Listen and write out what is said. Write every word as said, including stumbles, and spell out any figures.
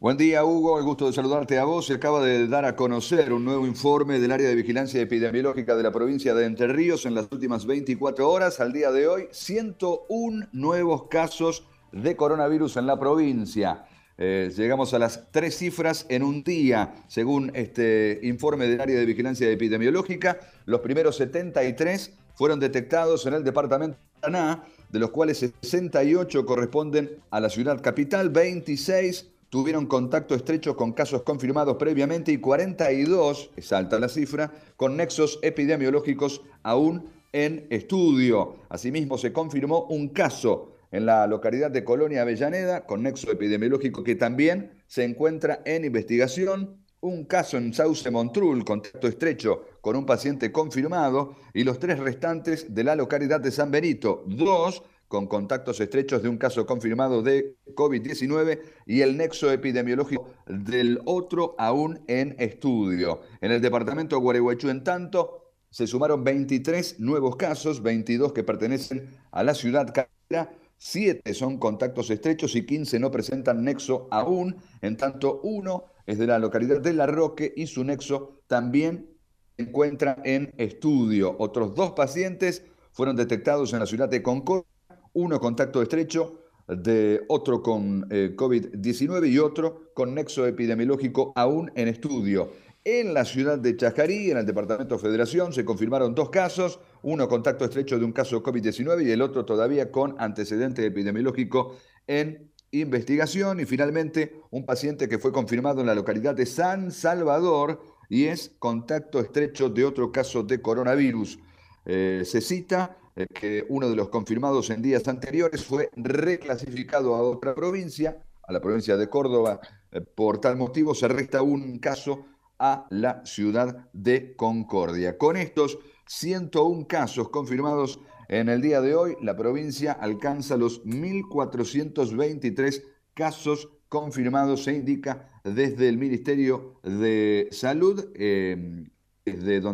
Buen día, Hugo. El gusto de saludarte a vos. Se acaba de dar a conocer un nuevo informe del área de vigilancia epidemiológica de la provincia de Entre Ríos en las últimas veinticuatro horas. Al día de hoy, ciento uno nuevos casos de coronavirus en la provincia. Eh, llegamos a las tres cifras en un día, según este informe del área de vigilancia epidemiológica. Los primeros setenta y tres fueron detectados en el departamento de Paraná, de los cuales sesenta y ocho corresponden a la ciudad capital, veintiséis tuvieron contacto estrecho con casos confirmados previamente y cuarenta y dos, es alta la cifra, con nexos epidemiológicos aún en estudio. Asimismo, se confirmó un caso en la localidad de Colonia Avellaneda con nexo epidemiológico que también se encuentra en investigación. Un caso en Sauce Montrul, contacto estrecho con un paciente confirmado, y los tres restantes de la localidad de San Benito, dos con contactos estrechos de un caso confirmado de COVID diecinueve y el nexo epidemiológico del otro aún en estudio. En el departamento de Gualeguaychú, en tanto, se sumaron veintitrés nuevos casos, veintidós que pertenecen a la ciudad capitalina, siete son contactos estrechos y quince no presentan nexo aún, en tanto uno es de la localidad de La Roque y su nexo también se encuentra en estudio. Otros dos pacientes fueron detectados en la ciudad de Concordia, uno contacto estrecho de otro con eh, COVID diecinueve y otro con nexo epidemiológico aún en estudio. En la ciudad de Chajarí, en el departamento de Federación, se confirmaron dos casos, uno contacto estrecho de un caso COVID diecinueve y el otro todavía con antecedente epidemiológico en investigación. Y finalmente, un paciente que fue confirmado en la localidad de San Salvador y es contacto estrecho de otro caso de coronavirus. Eh, se cita eh, que uno de los confirmados en días anteriores fue reclasificado a otra provincia, a la provincia de Córdoba. Eh, por tal motivo se resta un caso a la ciudad de Concordia. Con estos ciento uno casos confirmados en el día de hoy, la provincia alcanza los mil cuatrocientos veintitrés casos confirmados, se indica desde el Ministerio de Salud, eh, desde donde